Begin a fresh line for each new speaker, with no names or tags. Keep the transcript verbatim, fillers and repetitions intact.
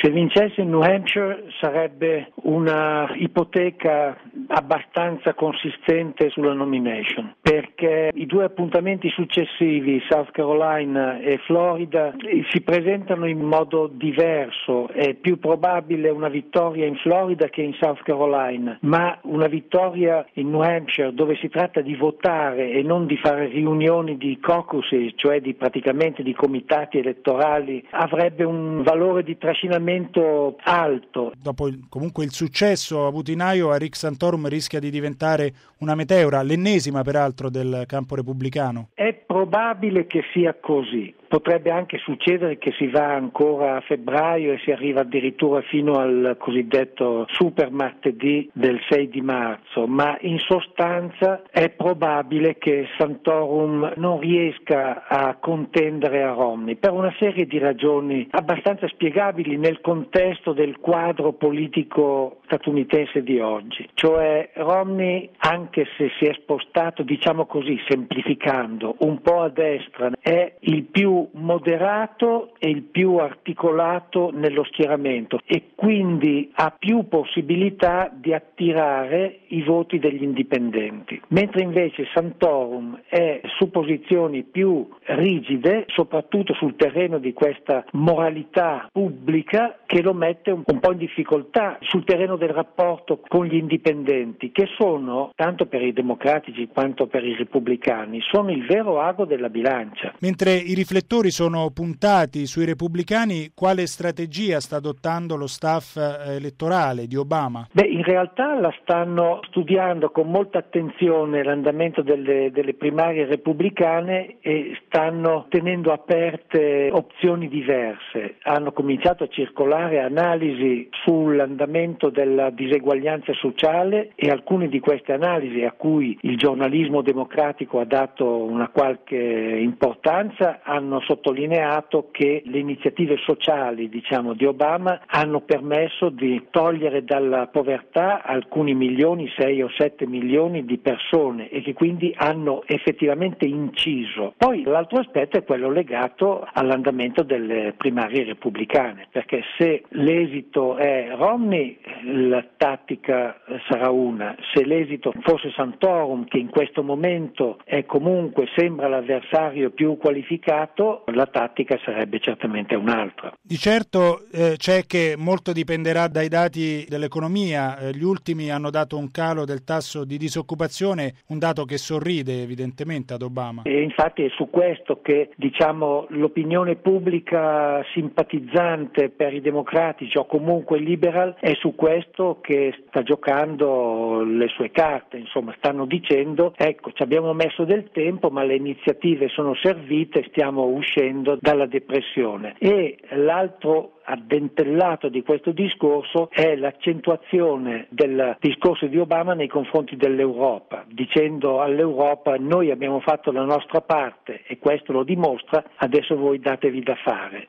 Se vincesse in New Hampshire sarebbe una ipoteca abbastanza consistente sulla nomination, perché i due appuntamenti successivi, South Carolina e Florida, si presentano in modo diverso. È più probabile una vittoria in Florida che in South Carolina, ma una vittoria in New Hampshire, dove si tratta di votare e non di fare riunioni di caucuses, cioè di praticamente di comitati elettorali, avrebbe un valore di trascinamento alto.
Dopo il, comunque il successo avuto in Iowa, Rick Santorum rischia di diventare una meteora, l'ennesima peraltro del campo repubblicano.
È probabile che sia così. Potrebbe anche succedere che si va ancora a febbraio e si arriva addirittura fino al cosiddetto super martedì del sei di marzo, ma in sostanza è probabile che Santorum non riesca a contendere a Romney per una serie di ragioni abbastanza spiegabili nel contesto del quadro politico statunitense di oggi. Cioè Romney, anche se si è spostato, diciamo così, semplificando, un po' a destra, è il più moderato e il più articolato nello schieramento e quindi ha più possibilità di attirare i voti degli indipendenti, mentre invece Santorum è su posizioni più rigide, soprattutto sul terreno di questa moralità pubblica, che lo mette un, un po' in difficoltà sul terreno del rapporto con gli indipendenti, che sono, tanto per i democratici quanto per i repubblicani, sono il vero ago della bilancia.
Mentre i riflettori sono puntati sui repubblicani, quale strategia sta adottando lo staff elettorale di Obama?
Beh, in realtà la stanno studiando con molta attenzione l'andamento delle, delle primarie repubblicane e stanno tenendo aperte opzioni diverse. Hanno cominciato a circolare analisi sull'andamento della diseguaglianza sociale e alcune di queste analisi, a cui il giornalismo democratico ha dato una qualche importanza, hanno sottolineato che le iniziative sociali, diciamo, di Obama hanno permesso di togliere dalla povertà alcuni milioni, sei o sette milioni di persone, e che quindi hanno effettivamente inciso. Poi l'altro aspetto è quello legato all'andamento delle primarie repubblicane, perché se l'esito è Romney, la tattica sarà una; se l'esito fosse Santorum, che in questo momento è comunque sembra l'avversario più qualificato, la tattica sarebbe certamente un'altra.
Di certo eh, c'è che molto dipenderà dai dati dell'economia. Eh, gli ultimi hanno dato un calo del tasso di disoccupazione, un dato che sorride evidentemente ad Obama.
E infatti è su questo che, diciamo, l'opinione pubblica simpatizzante per i democratici o comunque liberal è su questo che sta giocando le sue carte. Insomma, stanno dicendo: ecco, ci abbiamo messo del tempo, ma le iniziative sono servite, stiamo uscendo dalla depressione. E l'altro addentellato di questo discorso è l'accentuazione del discorso di Obama nei confronti dell'Europa, dicendo all'Europa: noi abbiamo fatto la nostra parte e questo lo dimostra, adesso voi datevi da fare.